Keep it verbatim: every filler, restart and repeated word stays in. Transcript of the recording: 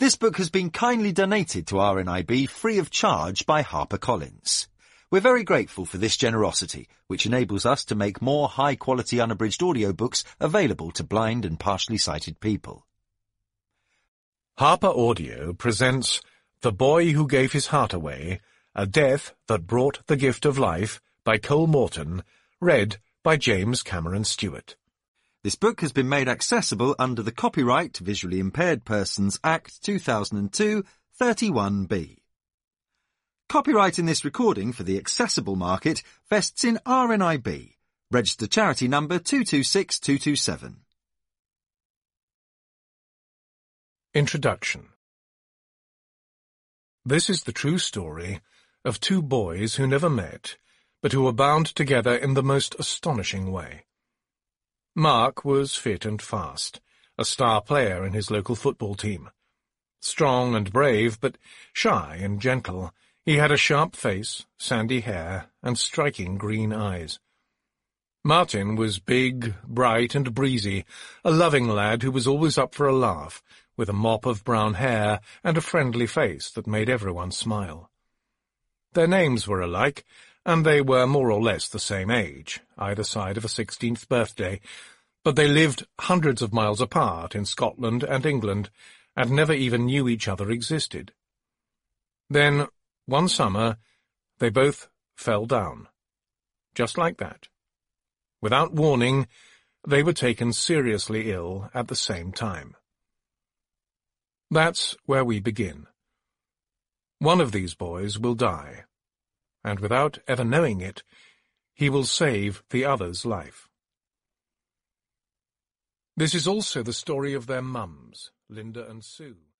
This book has been kindly donated to R N I B free of charge by HarperCollins. We're very grateful for this generosity, which enables us to make more high-quality unabridged audiobooks available to blind and partially sighted people. Harper Audio presents The Boy Who Gave His Heart Away, A Death That Brought the Gift of Life by Cole Morton, read by James Cameron Stewart. This book has been made accessible under the Copyright Visually Impaired Persons Act two thousand two, thirty-one B. Copyright in this recording for the accessible market vests in R N I B, registered charity number two two six two two seven. Introduction. This is the true story of two boys who never met, but who were bound together in the most astonishing way. Mark was fit and fast, a star player in his local football team. Strong and brave, but shy and gentle, he had a sharp face, sandy hair, and striking green eyes. Martin was big, bright, and breezy, a loving lad who was always up for a laugh, with a mop of brown hair and a friendly face that made everyone smile. Their names were alike, and they were more or less the same age, either side of a sixteenth birthday, but they lived hundreds of miles apart in Scotland and England, and never even knew each other existed. Then, one summer, they both fell down. Just like that. Without warning, they were taken seriously ill at the same time. That's where we begin. One of these boys will die, and without ever knowing it, he will save the other's life. This is also the story of their mums, Linda and Sue.